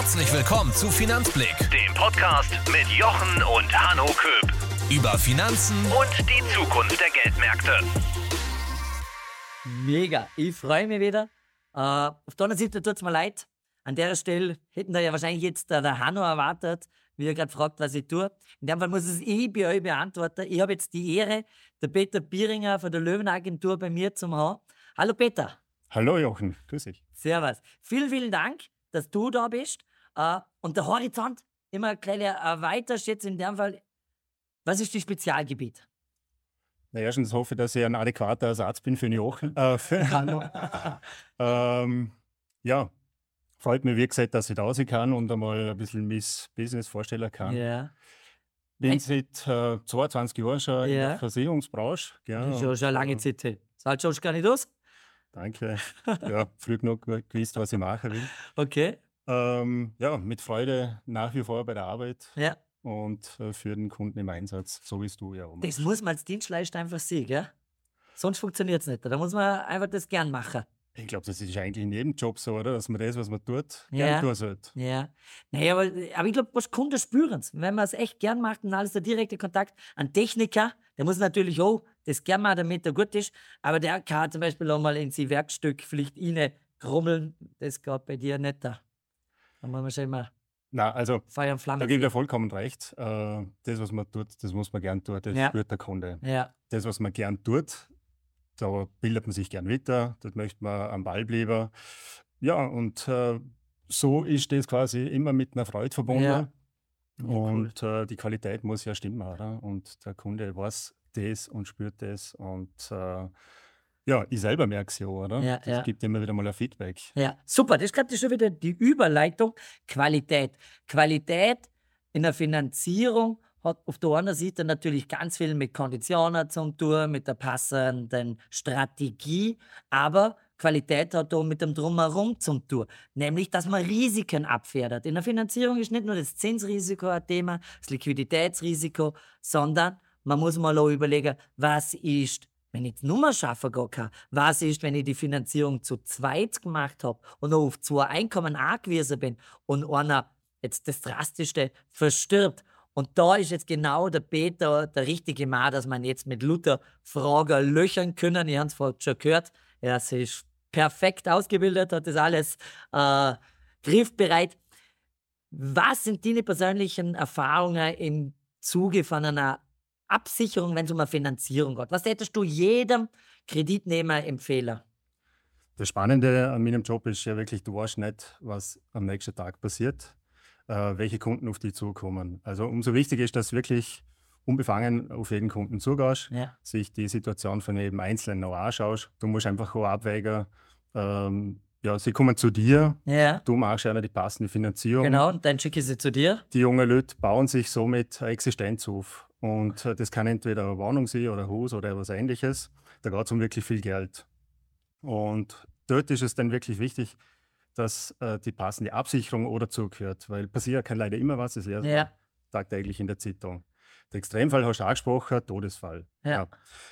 Herzlich willkommen zu Finanzblick, Dem Podcast mit Jochen und Hanno Köb über Finanzen und die Zukunft der Geldmärkte. Mega, ich freue mich wieder. Auf der anderen Seite tut es mir leid. An der Stelle hätten da ja wahrscheinlich jetzt der Hanno erwartet, wie er gerade fragt, was ich tue. In dem Fall muss es ich bei euch beantworten. Ich habe jetzt die Ehre, der Peter Bieringer von der Löwenagentur bei mir zu haben. Hallo Peter. Hallo Jochen, grüß dich. Servus. Vielen, vielen Dank, dass du da bist. Und der Horizont immer gleich erweiterst jetzt in dem Fall. Was ist das Spezialgebiet? Na, erstens hoffe ich, dass ich ein adäquater Ersatz bin für den Jochen. Für Hanno. Ja, freut mich, wie gesagt, dass ich da sein kann und einmal ein bisschen mein Business vorstellen kann. Ja. Bin seit 22 Jahren schon in Ja. der Versicherungsbranche. Ja, Das ist schon eine lange Zeit. Das schaust du gar nicht aus? Danke. Ja, früh genug gewusst, was ich machen will. Okay. Ja, mit Freude nach wie vor bei der Arbeit Ja. und für den Kunden im Einsatz, so wie du ja auch Das machst. muss man als Dienstleister einfach sehen, gell? Sonst funktioniert es nicht. Da muss man einfach das gern machen. Ich glaube, das ist eigentlich in jedem Job so, oder? Dass man das, was man tut, Ja. gerne tun sollte. Ja. Naja, aber ich glaube, was Kunden spüren es. Wenn man es echt gern macht und alles der direkte Kontakt. Ein Techniker, der muss natürlich auch das gern machen, damit er gut ist. Aber der kann zum Beispiel auch mal in sein Werkstück vielleicht rein grummeln. Das geht bei dir nicht da. Da muss man schon immer Na, also Feuer und da Flamme. gebe ich dir vollkommen recht. Das, was man tut, das muss man gern tun, das Ja. spürt der Kunde. Ja. Das, was man gern tut, da bildet man sich gern weiter, das möchte man am Ball bleiben. Ja, und so ist das quasi immer mit einer Freude verbunden. Ja. Ja, Und die Qualität muss ja stimmen, oder? Und der Kunde weiß das und spürt das. Und ja, ich selber merke es ja, oder? Ja, Das ja. gibt immer wieder mal ein Feedback. Ja, super. Das ist gerade schon wieder die Überleitung. Qualität. Qualität in der Finanzierung hat auf der einen Seite natürlich ganz viel mit Konditionen zu tun, mit der passenden Strategie, aber Qualität hat auch mit dem Drumherum zu tun, nämlich, dass man Risiken abfedert. In der Finanzierung ist nicht nur das Zinsrisiko ein Thema, das Liquiditätsrisiko, sondern man muss mal auch überlegen, was ist, wenn ich die Nummer schaffen gar kann. Was ist, wenn ich die Finanzierung zu zweit gemacht habe und noch auf 2 Einkommen angewiesen bin und einer, jetzt das Drastischste, verstirbt. Und da ist jetzt genau der Peter der richtige Mann, dass man jetzt mit Luther Fragen löchern können. Ich habe es vorhin schon gehört. Er ist perfekt ausgebildet, hat das alles griffbereit. Was sind deine persönlichen Erfahrungen im Zuge von einer Absicherung, wenn es um eine Finanzierung geht? Was hättest du jedem Kreditnehmer empfehlen? Das Spannende an meinem Job ist ja wirklich, du weißt nicht, was am nächsten Tag passiert, welche Kunden auf dich zukommen. Also umso wichtiger ist, dass du wirklich unbefangen auf jeden Kunden zugehst, Ja. sich die Situation von jedem Einzelnen noch anschaust. Du musst einfach auch abwägen, ja, sie kommen zu dir, Ja, du machst ihnen die passende Finanzierung. genau. Und dann schicke ich sie zu dir. Die jungen Leute bauen sich somit eine Existenz auf. Und das kann entweder eine Wohnung sein oder ein Haus oder was Ähnliches. Da geht es um wirklich viel Geld. Und dort ist es dann wirklich wichtig, dass die passende Absicherung oder zugehört. Weil passiert kann leider immer was, das lesen wir Ja. tagtäglich in der Zeitung. Der Extremfall hast du angesprochen, Todesfall. Ja.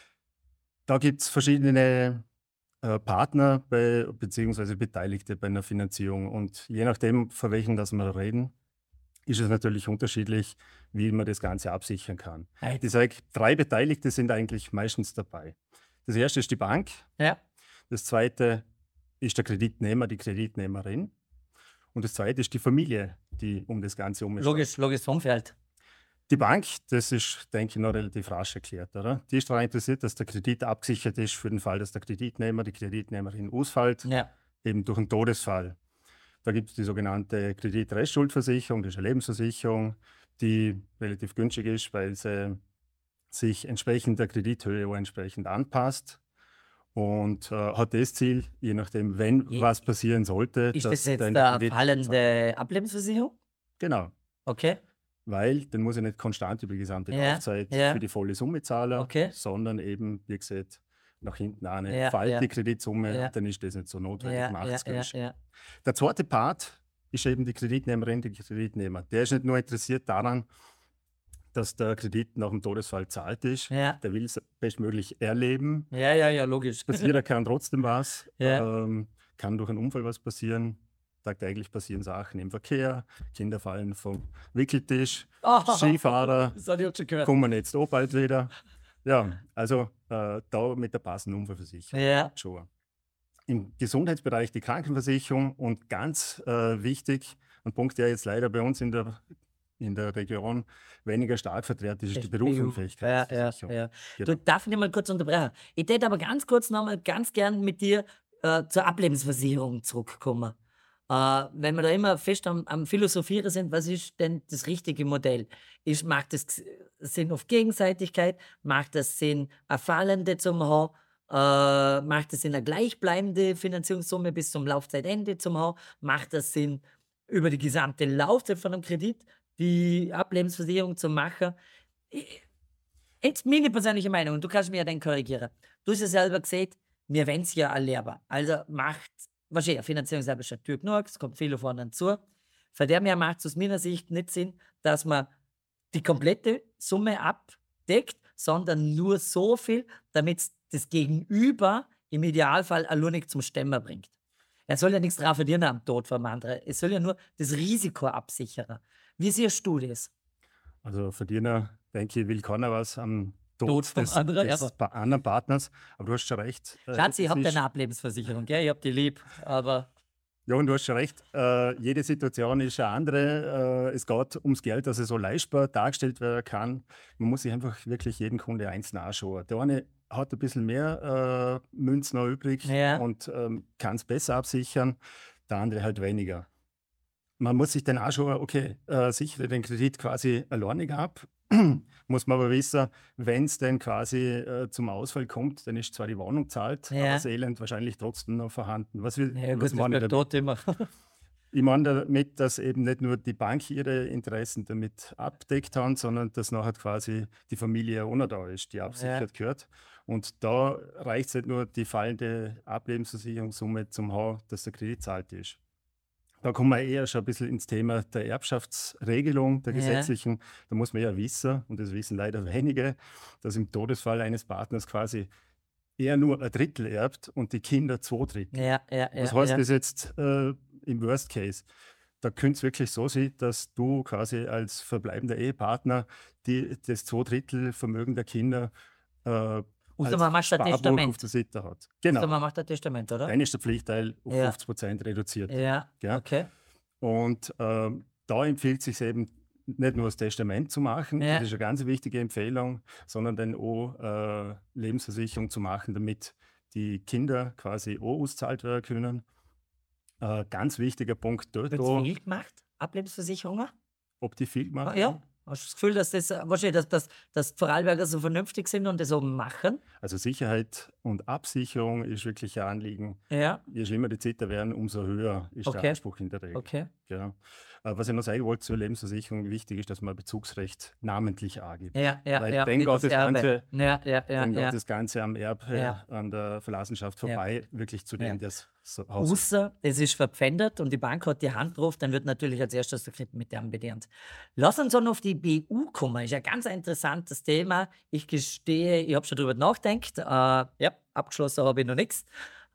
Da gibt es verschiedene Partner bzw. Beteiligte bei einer Finanzierung. Und je nachdem, von welchen das wir reden, ist es natürlich unterschiedlich, wie man das Ganze absichern kann. Ich sage, 3 Beteiligte sind eigentlich meistens dabei. Das erste ist die Bank, Ja. das zweite ist der Kreditnehmer, die Kreditnehmerin und das zweite ist die Familie, die um das Ganze steht. Logisch Umfeld. Die Bank, das ist, denke ich, noch relativ rasch erklärt, oder? Die ist daran interessiert, dass der Kredit abgesichert ist für den Fall, dass der Kreditnehmer, die Kreditnehmerin ausfällt, Ja. eben durch einen Todesfall. Da gibt es die sogenannte Kreditrestschuldsversicherung, das ist eine Lebensversicherung, die relativ günstig ist, weil sie sich entsprechend der Kredithöhe auch entsprechend anpasst und hat das Ziel, je nachdem, wenn was passieren sollte, Ist das jetzt dein eine Kredit- fallende Ablebensversicherung? Genau, Okay. weil dann muss ich nicht konstant über die gesamte Ja, Laufzeit ja. für die volle Summe zahlen, Okay. sondern eben, wie gesagt, nach hinten an. Ja, Fällt ja. die Kreditsumme, Ja. dann ist das nicht so notwendig, Ja, macht ja, es ja, ja. Der zweite Part ist eben die Kreditnehmerin, der Kreditnehmer. Der ist nicht nur interessiert daran, dass der Kredit nach dem Todesfall zahlt ist. Ja. Der will es bestmöglich erleben. Ja, logisch. Passieren kann trotzdem was. Ja. Kann durch einen Unfall was passieren. tagtäglich passieren Sachen im Verkehr, Kinder fallen vom Wickeltisch, Ah, Skifahrer das habe ich auch schon gehört. kommen jetzt auch bald wieder. Ja, also da mit der passenden Unfallversicherung Ja. schon. Im Gesundheitsbereich die Krankenversicherung und ganz wichtig, ein Punkt, der jetzt leider bei uns in der Region weniger stark vertreten ist, die Ja, Berufsunfähigkeitsversicherung. ja. Genau. Du darf ich dich mal kurz unterbrechen. Ich hätte aber ganz kurz nochmal ganz gern mit dir zur Ablebensversicherung zurückkommen. Wenn wir da immer fest am Philosophieren sind, was ist denn das richtige Modell? Macht es Sinn auf Gegenseitigkeit? Macht es Sinn, eine fallende zu haben? Macht es Sinn, eine gleichbleibende Finanzierungssumme bis zum Laufzeitende zu haben? Macht es Sinn, über die gesamte Laufzeit von einem Kredit die Ablebensversicherung zu machen? Jetzt meine persönliche Meinung, und du kannst mir ja dann korrigieren. Du hast ja selber gesagt, wir wollen es ja erlernen. Also macht, wahrscheinlich, eine Finanzierung selber schon teuer genug, es kommt viel von zu. Von dem her macht es aus meiner Sicht nicht Sinn, dass man die komplette Summe abdeckt, sondern nur so viel, damit es das Gegenüber im Idealfall allein nicht zum Stemmen bringt. Er soll ja nichts drauf verdienen am Tod vom anderen. Es soll ja nur das Risiko absichern. Wie siehst du das? Also Verdiener, denke ich, will keiner was am Tod Tod vom des anderen, ja. anderen Partners. Aber du hast schon recht. Schatz, ich es habe ist- deine Ablebensversicherung, gell? Ich hab die lieb, aber Ja, und du hast schon recht. Jede Situation ist eine andere. Es geht ums Geld, dass es so leistbar dargestellt werden kann. Man muss sich einfach wirklich jeden Kunde einzeln anschauen. Der eine hat ein bisschen mehr Münzen noch übrig Ja. und kann es besser absichern, der andere halt weniger. Man muss sich dann anschauen, okay, sichere den Kredit quasi alleinig ab. Muss man aber wissen, wenn es dann quasi zum Ausfall kommt, dann ist zwar die Wohnung zahlt, Ja. aber das Elend wahrscheinlich trotzdem noch vorhanden. Was ja, gut, was das meine ich bleibt damit? tot immer. Ich meine damit, dass eben nicht nur die Bank ihre Interessen damit abdeckt hat, sondern dass nachher quasi die Familie ohne da ist, die absichert gehört. Und da reicht es nicht nur, die fallende Ablebensversicherungssumme zum haben, dass der Kredit zahlt ist. Da kommen wir eher schon ein bisschen ins Thema der Erbschaftsregelung, der Ja. gesetzlichen. Da muss man ja wissen, und das wissen leider wenige, dass im Todesfall eines Partners quasi er nur ein Drittel erbt und die Kinder 2/3. Ja. Was heißt ja. das jetzt im Worst Case? Da könnte es wirklich so sein, dass du quasi als verbleibender Ehepartner das 2/3 Vermögen der Kinder Außer man macht ein Sparbuch Testament. auf der Seite hat. Außer Genau. man macht ein Testament, oder? Dann ist der Pflichtteil auf Ja. 50% reduziert. Ja, Ja. okay. Und da empfiehlt es sich eben nicht nur das Testament zu machen, Ja. das ist eine ganz wichtige Empfehlung, sondern dann auch Lebensversicherung zu machen, damit die Kinder quasi auch auszahlt werden können. Ganz wichtiger Punkt dort Wird auch, viel gemacht? Ablebensversicherungen? ob die viel machen. Ja. Hast du das Gefühl, dass das wahrscheinlich, dass die Vorarlberger so vernünftig sind und das so machen? Also Sicherheit und Absicherung ist wirklich ein Anliegen. Ja, Je schlimmer die Zeiten werden, umso höher ist Okay. der Anspruch in der Regel. okay. Ja. Was ich noch sagen wollte zur Lebensversicherung, wichtig ist, dass man Bezugsrecht namentlich angibt. Ja, Weil ja. dann wie geht das Erbe. Ganze- Ja. Dann geht Ja. das Ganze am Erbe, Ja. an der Verlassenschaft vorbei, wirklich zu dem, Ja. der es so Haus hat. Außer es ist verpfändet und die Bank hat die Hand drauf, dann wird natürlich als erstes der Kredit mit dem bedient. Lass uns dann auf die BU kommen. Ist ein ganz interessantes Thema. Ich gestehe, ich habe schon drüber nachgedacht. Ja, abgeschlossen habe ich noch nichts.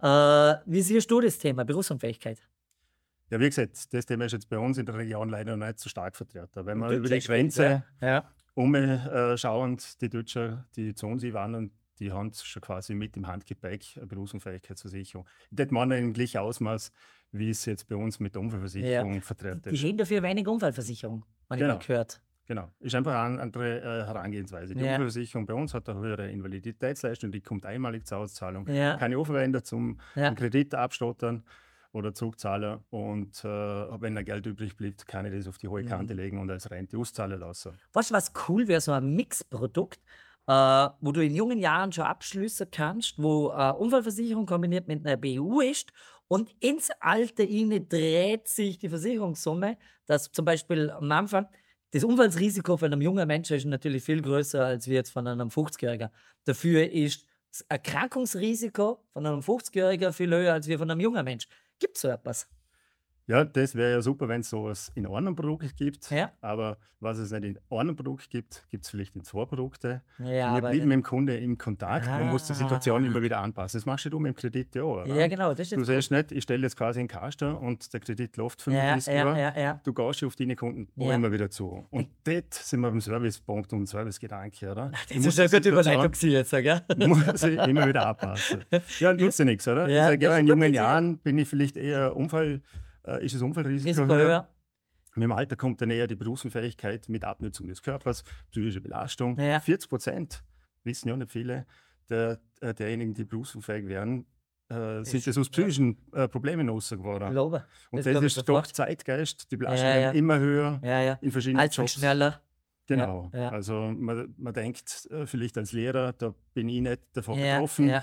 Wie siehst du das Thema Berufsunfähigkeit? Ja, wie gesagt, das Thema ist jetzt bei uns in der Region leider noch nicht so stark vertreten. Wenn wir Deutsch über die echt, Grenze Ja. schauen, die Deutschen, die zu uns wandern, die haben schon quasi mit im Handgepäck eine Berufsunfähigkeitsversicherung. Das meine ich im gleichen Ausmaß, wie es jetzt bei uns mit der Unfallversicherung vertreten Die ist. reden dafür wenig Unfallversicherung, habe ich Genau. mal gehört. Genau, ist einfach eine andere Herangehensweise. Die Ja. Unfallversicherung bei uns hat eine höhere Invaliditätsleistung, die kommt einmalig zur Auszahlung. Ja. Kann ich auch verwenden zum Ja. einen Kredit abstottern oder zurückzahlen. Und wenn ein Geld übrig bleibt, kann ich das auf die hohe Mhm. Kante legen und als Rente auszahlen lassen. Weißt du, was cool wäre, so ein Mixprodukt, wo du in jungen Jahren schon abschließen kannst, wo Unfallversicherung kombiniert mit einer BU ist und ins Alter hinein dreht sich die Versicherungssumme, dass zum Beispiel am Anfang das Unfallsrisiko von einem jungen Menschen ist natürlich viel größer als wie jetzt von einem 50-Jährigen. Dafür ist das Erkrankungsrisiko von einem 50-Jährigen viel höher als wie von einem jungen Mensch. Gibt es so etwas? Ja, das wäre ja super, wenn es sowas in einem Produkt gibt. Ja. Aber was es nicht in einem Produkt gibt, gibt es vielleicht in 2 Produkte. Ja, Wir aber bleiben mit dem Kunde im Kontakt. Man muss die Situation immer wieder anpassen. Das machst du mit dem Kredit ja auch. Oder? ja, genau, das ist Du jetzt siehst nicht, ich stelle jetzt quasi einen Kasten und der Kredit läuft 35 Jahre. ja. Du gehst auf deine Kunden auch Ja. immer wieder zu. Und dort sind wir beim Servicepunkt und Servicegedanke, oder? Das ist eine gute Überleitung gewesen jetzt, gell? Muss ich immer wieder anpassen. Ja, nutzt ja nichts, oder? Ja, Ich sage, das ist in gut jungen gesehen. Jahren bin ich vielleicht eher ist das Unfallrisiko Risiko höher. höher. Mit dem Alter kommt dann eher die Berufsunfähigkeit mit Abnutzung des Körpers, psychische Belastung. Ja. 40%, wissen ja nicht viele, derjenigen, die berufsunfähig werden, sind das aus psychischen Problemen rausgeworden. Glaube. Und glaub das ich ist doch sofort. Zeitgeist, die Belastungen Ja. werden immer höher Ja. in verschiedenen Als Jobs. schneller. Genau. Ja. Also man denkt vielleicht als Lehrer, da bin ich nicht davon Ja, betroffen. ja.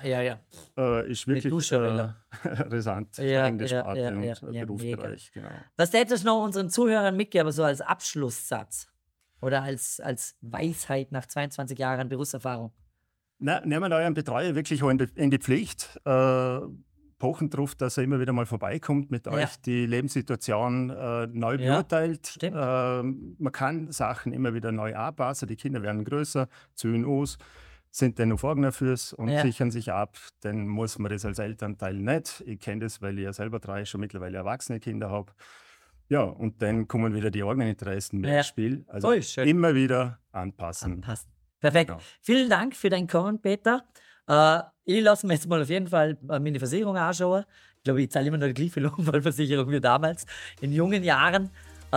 Ist wirklich Duschwelle. rasant, Ja, steigende ja, Sparte ja, und ja, ja, Berufsbereich. Genau. Was hättest du noch unseren Zuhörern mitgeben, so als Abschlusssatz? Oder als Weisheit nach 22 Jahren Berufserfahrung? Nehmen wir euren Betreuer wirklich auch in die Pflicht. Pochen drauf, dass er immer wieder mal vorbeikommt, mit euch die Lebenssituation neu beurteilt. Stimmt. Man kann Sachen immer wieder neu anpassen. Die Kinder werden größer, ziehen aus, sind dann noch Vorgängerfürs und sichern sich ab. Dann muss man das als Elternteil nicht. Ich kenne das, weil ich ja selber 3 schon mittlerweile erwachsene Kinder habe. Ja, und dann kommen wieder die eigenen Interessen mehr ins Spiel. Also Voll schön. immer wieder anpassen. Passt. Perfekt. Genau. Vielen Dank für dein Kommen, Peter. Ich lasse mir jetzt mal auf jeden Fall meine Versicherung anschauen. Ich glaube, ich zahle immer noch die gleiche Unfallversicherung wie damals in jungen Jahren.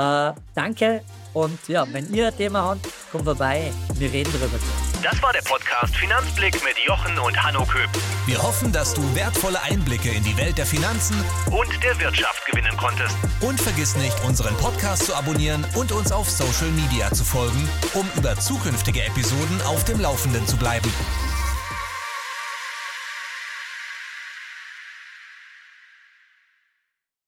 Danke und ja, wenn ihr ein Thema habt, kommt vorbei. Wir reden darüber. Das war der Podcast Finanzblick mit Jochen und Hanno Köp Wir hoffen, dass du wertvolle Einblicke in die Welt der Finanzen und der Wirtschaft gewinnen konntest. und vergiss nicht, unseren Podcast zu abonnieren und uns auf Social Media zu folgen, um über zukünftige Episoden auf dem Laufenden zu bleiben.